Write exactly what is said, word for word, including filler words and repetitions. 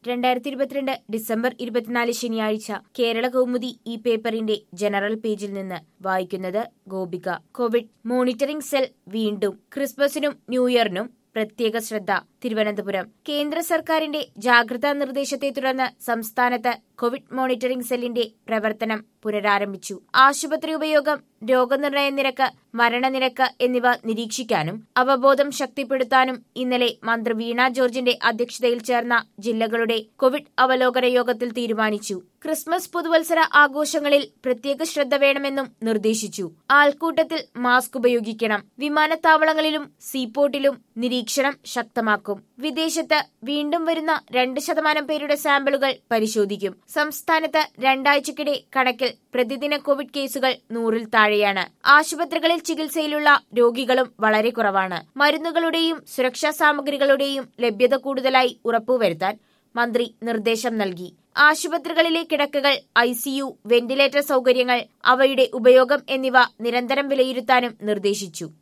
രണ്ടായിരത്തി ഇരുപത്തിരണ്ട് ഡിസംബർ ഇരുപത്തിനാല് ശനിയാഴ്ച കേരള കൗമുദി ഈ പേപ്പറിന്റെ ജനറൽ പേജിൽ നിന്ന് വായിക്കുന്നത് ഗോപിക. കോവിഡ് മോണിറ്ററിംഗ് സെൽ വീണ്ടും. ക്രിസ്മസിനും ന്യൂഇയറിനും പ്രത്യേക ശ്രദ്ധ. തിരുവനന്തപുരം. കേന്ദ്ര സർക്കാരിന്റെ ജാഗ്രതാ നിർദ്ദേശത്തെ തുടർന്ന് സംസ്ഥാനത്ത് കോവിഡ് മോണിറ്ററിംഗ് സെല്ലിന്റെ പ്രവർത്തനം പുനരാരംഭിച്ചു. ആശുപത്രി ഉപയോഗം, രോഗനിർണയ നിരക്ക്, മരണനിരക്ക് എന്നിവ നിരീക്ഷിക്കാനും അവബോധം ശക്തിപ്പെടുത്താനും ഇന്നലെ മന്ത്രി വീണ ജോർജിന്റെ അധ്യക്ഷതയിൽ ചേർന്ന ജില്ലകളുടെ കോവിഡ് അവലോകന യോഗത്തിൽ തീരുമാനിച്ചു. ക്രിസ്മസ് പുതുവത്സര ആഘോഷങ്ങളിൽ പ്രത്യേക ശ്രദ്ധ വേണമെന്നും നിർദ്ദേശിച്ചു. ആൾക്കൂട്ടത്തിൽ മാസ്ക് ഉപയോഗിക്കണം. വിമാനത്താവളങ്ങളിലും സീപോർട്ടിലും നിരീക്ഷണം ശക്തമാക്കും. വിദേശത്ത് വീണ്ടും വരുന്ന രണ്ട് ശതമാനം പേരുടെ സാമ്പിളുകൾ പരിശോധിക്കും. സംസ്ഥാനത്ത് രണ്ടാഴ്ചക്കിടെ കണക്കിൽ പ്രതിദിന കോവിഡ് കേസുകൾ നൂറിൽ താഴെയാണ്. ആശുപത്രികളിൽ ചികിത്സയിലുള്ള രോഗികളും വളരെ കുറവാണ്. മരുന്നുകളുടെയും സുരക്ഷാ സാമഗ്രികളുടെയും ലഭ്യത കൂടുതലായി ഉറപ്പുവരുത്താൻ മന്ത്രി നിർദ്ദേശം നൽകി. ആശുപത്രികളിലെ കിടക്കകൾ, ഐസിയു, വെന്റിലേറ്റർ സൗകര്യങ്ങൾ, അവയുടെ ഉപയോഗം എന്നിവ നിരന്തരം വിലയിരുത്താനും നിർദ്ദേശിച്ചു.